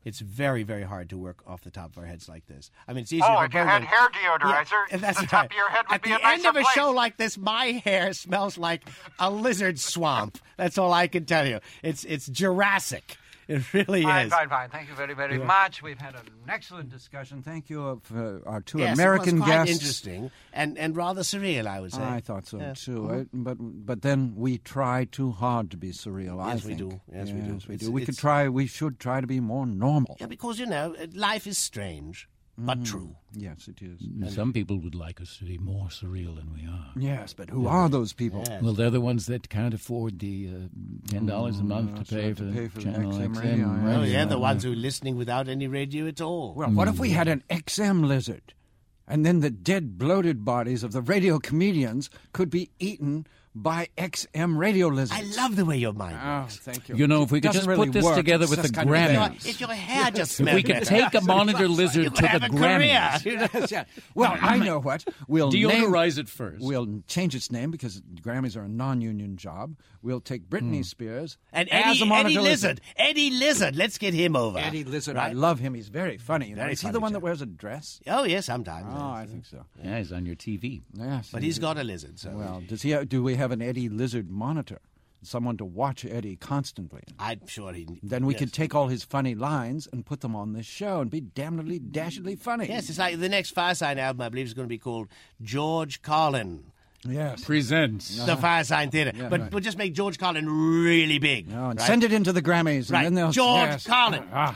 It's very, very hard to work off the top of our heads like this. I mean, it's easier. Oh, if you had hair deodorizer, that's the right. top of your head would be a nicer At the end of a place. show like this, my hair smells like a lizard swamp. That's all I can tell you. It's Jurassic. It really Fine, is. fine. Thank you very, very much. We've had an excellent discussion. Thank you for our two Yes, American it was quite guests. interesting and rather surreal, I would say. I thought so Yeah. too. But then we try too hard to be surreal. I Yes, we think. do. Yes, we do. We It's- do. We should try to be more normal. Yeah, because, life is strange, but true. Yes, it is. Some people would like us to be more surreal than we are. Yes, but who are those people? Yes. Well, they're the ones that can't afford the $10 a month to pay for the channel XM XM radio, yeah. Oh, yeah, radio. the ones who are listening without any radio at all. Well, what if we had an XM lizard, and then the dead, bloated bodies of the radio comedians could be eaten by XM radio lizards? I love the way your mind Oh, works. thank you. You know, if we It could doesn't just really put this work. together It's with the just kind of Grammys. vague. If your hair just If smelled we could better, take a monitor lizard you to could the have a Grammys. career. Yes, yeah. Well, I know what. We'll Deodorize it first. We'll change its name because Grammys are a non-union job. We'll take Britney Spears And as a Eddie monitor Lizard. Eddie Lizard. Let's get him over. Eddie Lizard. Right? I love him. He's very funny. Very Is he funny the one chap. that wears a dress? Oh, yes, sometimes. Oh, I think so. Yeah, he's on your TV. Yes. But he's got a lizard, so Well, do we have an Eddie Lizard monitor? Someone to watch Eddie constantly. I'm sure he... Then we yes. could take all his funny lines and put them on this show and be damnedly, dashedly funny. Yes, it's like the next Firesign album, I believe, is going to be called George Carlin. Yes. Presents. The Firesign Theatre. Yeah, but right. we'll just make George Carlin really big. No, and right? send it into the Grammys. Right. And then they'll, George yes. Carlin. Ah.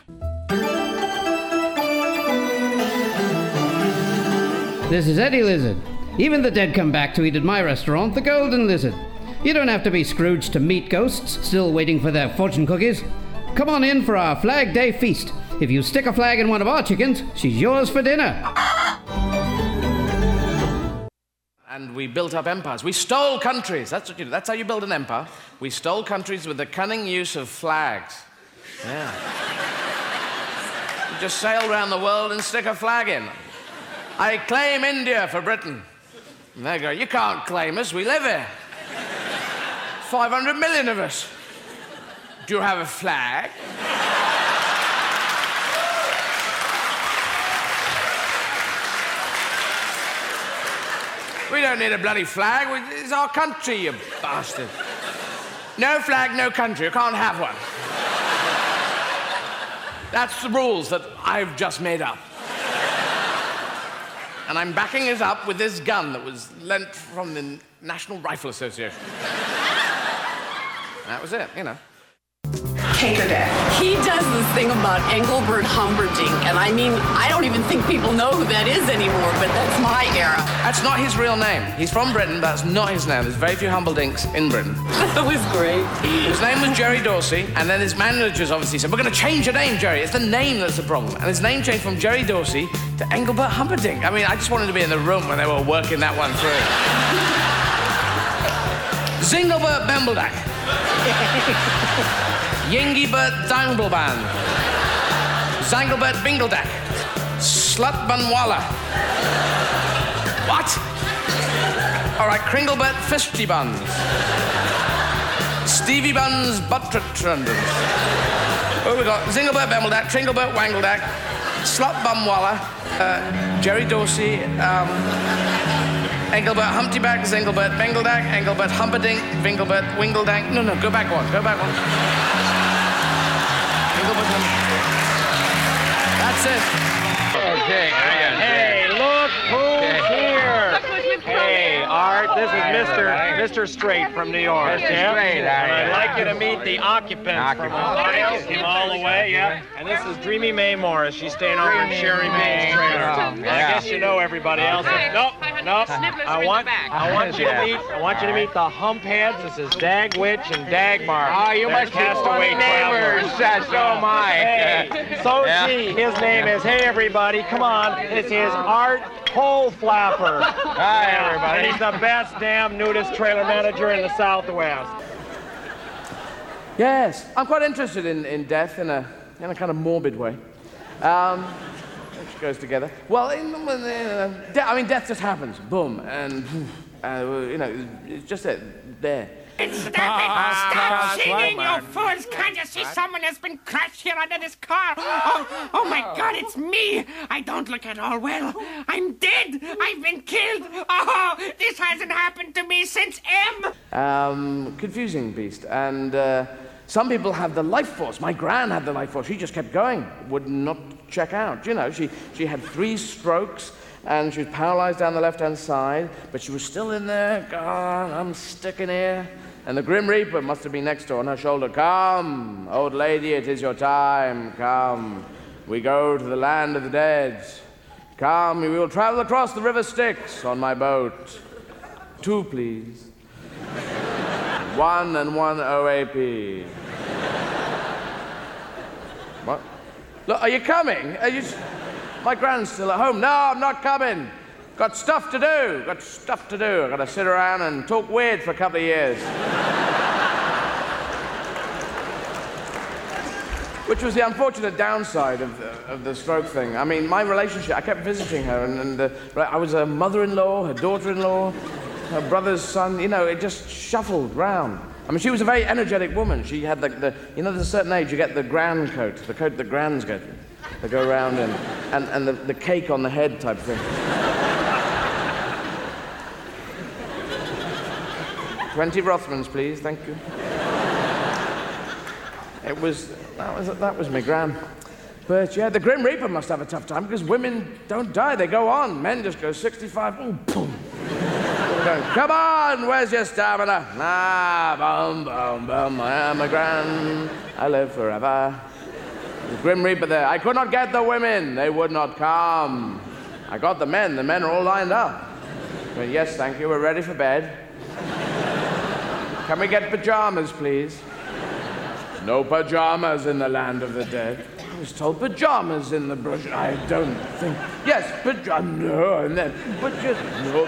This is Eddie Lizard. Even the dead come back to eat at my restaurant, the Golden Lizard. You don't have to be Scrooge to meet ghosts, still waiting for their fortune cookies. Come on in for our Flag Day feast. If you stick a flag in one of our chickens, she's yours for dinner. And we built up empires. We stole countries. That's what you do. That's how you build an empire. We stole countries with the cunning use of flags. Yeah. You just sail around the world and stick a flag in. I claim India for Britain. And they go, you can't claim us. We live here. 500 million of us. Do you have a flag? We don't need a bloody flag. It's our country, you bastard. No flag, no country. You can't have one. That's the rules that I've just made up. And I'm backing it up with this gun that was lent from the National Rifle Association. That was it, Take her dad. He does this thing about Engelbert Humperdinck, and I mean, I don't even think people know who that is anymore, but that's my era. That's not his real name. He's from Britain, but that's not his name. There's very few Humperdinks in Britain. That was great. His name was Jerry Dorsey, and then his managers obviously said, we're going to change your name, Jerry. It's the name that's the problem. And his name changed from Jerry Dorsey to Engelbert Humperdinck. I mean, I just wanted to be in the room when they were working that one through. Zingelbert Bembledack. Yingibert Dangleband. Zanglebert Bingledack. Slutbunwalla. What? All right, Kringlebert Fisty Buns. Stevie Buns Buttrundens. Oh, we got Zinglebert Bembledack, Tringlebert Wangledack, Slutbunwalla, Jerry Dorsey, Engelbert Humptyback, Zinglebert Bengledack, Engelbert Humperdinck, Vinglebert Wingledack. No, go back one. That's it. Okay, hey, look who's here. Hey, Art, this is Mr. Straight from New York. Mr. Straight, And I'd like you to meet the occupants from Ohio, came all the way, yeah. And this is Dreamy Mae Morris. She's staying over in Sherry Mae's trailer. And I guess you know everybody else. Nope. I want you to meet the Humpheads. This is Dagwitch and Dagmar. Oh, you must be funny neighbors. So am I. Hey, so gee, his name is, hey everybody, come on. This is Art Hole Flapper. Hi, everybody. And he's the best damn nudist trailer manager in the Southwest. Yes, I'm quite interested in death in a kind of morbid way. Which goes together. Well, death just happens. Boom. And, it's just there. Stop singing, you fools! Can't you see someone has been crushed here under this car? Oh my God, it's me! I don't look at all well. I'm dead! I've been killed! Oh, this hasn't happened to me since M! Confusing beast. And some people have the life force. My gran had the life force. She just kept going. Would not check out. You know, she had 3 strokes. And she was paralyzed down the left-hand side, but she was still in there. God, I'm sticking here. And the Grim Reaper must have been next to her on her shoulder. Come, old lady, it is your time. Come, we go to the land of the dead. Come, we will travel across the river Styx on my boat. 2, please. 1 and 1 OAP. What? Look, are you coming? Are you... My gran's still at home. No, I'm not coming. Got stuff to do. Got to sit around and talk weird for a couple of years. Which was the unfortunate downside of the stroke thing. I mean, my relationship, I kept visiting her, and I was her mother-in-law, her daughter-in-law, her brother's son. You know, it just shuffled round. I mean, she was a very energetic woman. She had you know, there's a certain age you get the gran coat, the coat that grans get. They go around and the cake on the head type thing. 20 Rothmans, please, thank you. That was my gran. But yeah, the Grim Reaper must have a tough time because women don't die, they go on. Men just go 65, boom, boom. Come on, where's your stamina? Boom, boom, boom, I am a gran, I live forever. The Grim Reaper there. I could not get the women. They would not come. I got the men. The men are all lined up. But yes, thank you. We're ready for bed. Can we get pajamas, please? No pajamas in the land of the dead. I was told pajamas in the brush. I don't think. Yes, pajamas. No, and then. But just. No.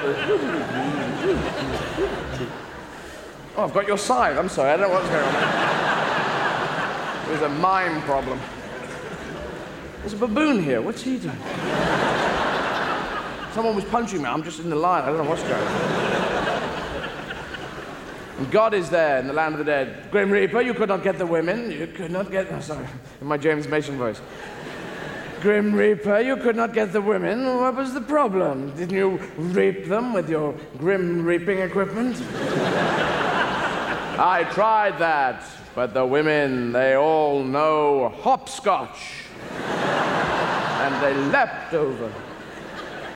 Oh, I've got your side. I'm sorry. I don't know what's going on. It was a mime problem. There's a baboon here. What's he doing? Someone was punching me. I'm just in the line. I don't know what's going on. And God is there in the land of the dead. Grim Reaper, you could not get the women. You could not get... Oh, sorry. In my James Mason voice. Grim Reaper, you could not get the women. What was the problem? Didn't you reap them with your grim reaping equipment? I tried that. But the women, they all know hopscotch. And they leapt over.